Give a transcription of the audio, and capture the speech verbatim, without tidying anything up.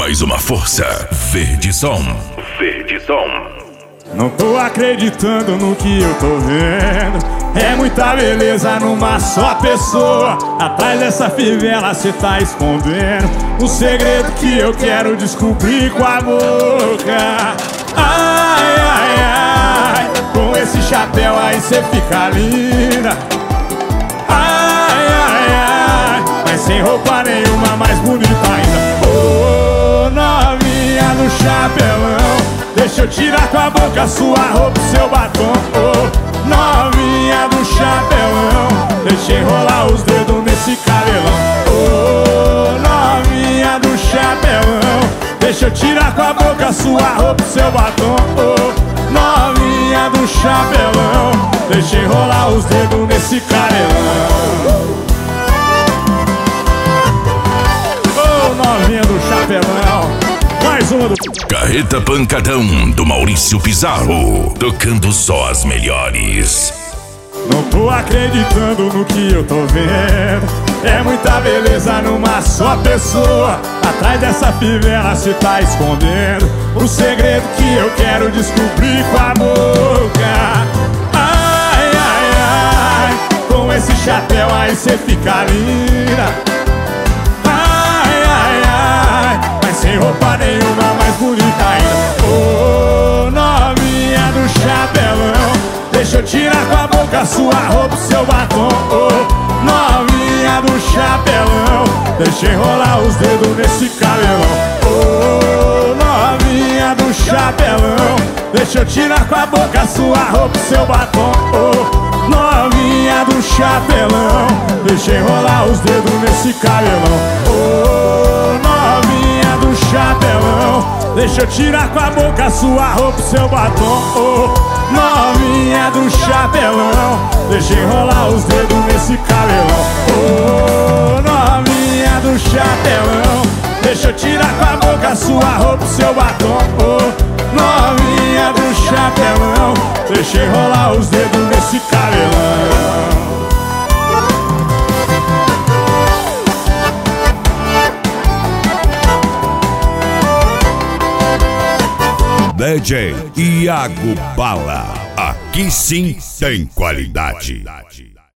mais uma força. Verde Som. Verde Som. Não tô acreditando no que eu tô vendo. É muita beleza numa só pessoa. Atrás dessa fivela cê tá escondendo um segredo que eu quero descobrir com a boca. Ai, ai, ai, com esse chapéu aí cê fica linda. Ai, ai, ai, mas sem roupa nenhuma, mais bonita ainda. Ô, novinha do chapelão, deixa eu tirar com a boca sua roupa e seu batom. Oh, novinha do chapelão, deixa eu enrolar os dedos nesse cabelão. Oh, novinha do chapelão, deixa eu tirar com a boca sua roupa e seu batom. Oh, novinha do chapelão, deixa eu enrolar os dedos nesse cabelão. Oh, novinha do chapelão, mais uma do Carreta Pancadão, do Maurício Pizarro, tocando só as melhores. Não tô acreditando no que eu tô vendo. É muita beleza numa só pessoa. Atrás dessa fivela cê tá escondendo um segredo que eu quero descobrir com a boca. Ai, ai, ai, com esse chapéu aí cê fica linda. Sem roupa nenhuma, mais bonita ainda. Ô, novinha do chapelão, deixa eu tirar com a boca sua roupa e seu batom. Ô, novinha do chapelão, deixa eu enrolar os dedos nesse cabelão. Ô, novinha do chapelão, deixa eu tirar com a boca sua roupa e seu batom. Ô, novinha do chapelão, deixa eu enrolar os dedos nesse cabelão. Ô, novinha do chapelão, deixa eu tirar com a boca sua roupa e seu batom. Oh, novinha do chapelão, deixa eu enrolar os dedos nesse cabelão. Oh, novinha do chapelão, deixa eu tirar com a boca sua roupa e seu batom. Oh, novinha do chapelão, deixa eu enrolar os dedos nesse cabelão. D J Iago Bala, aqui sim tem qualidade.